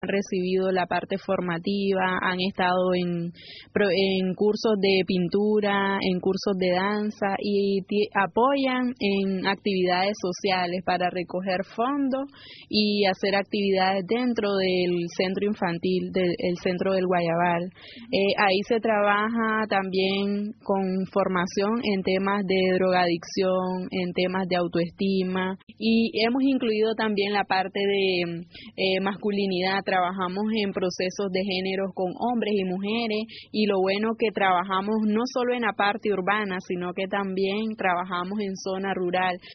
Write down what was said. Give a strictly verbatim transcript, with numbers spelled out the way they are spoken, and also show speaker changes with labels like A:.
A: han recibido la parte formativa, han estado en, en cursos de pintura, en cursos de danza y apoyan en actividades sociales para recoger fondos y hacer actividades dentro del centro infantil, del el centro del Guayabal. Eh, ahí se trabaja también con formación en temas de drogadicción, en temas de autoestima, y hemos incluido también la parte de eh, masculinidad. Trabajamos en procesos de género con hombres y mujeres, y lo bueno que trabajamos no solo en la parte urbana, sino que también trabajamos en zona rural.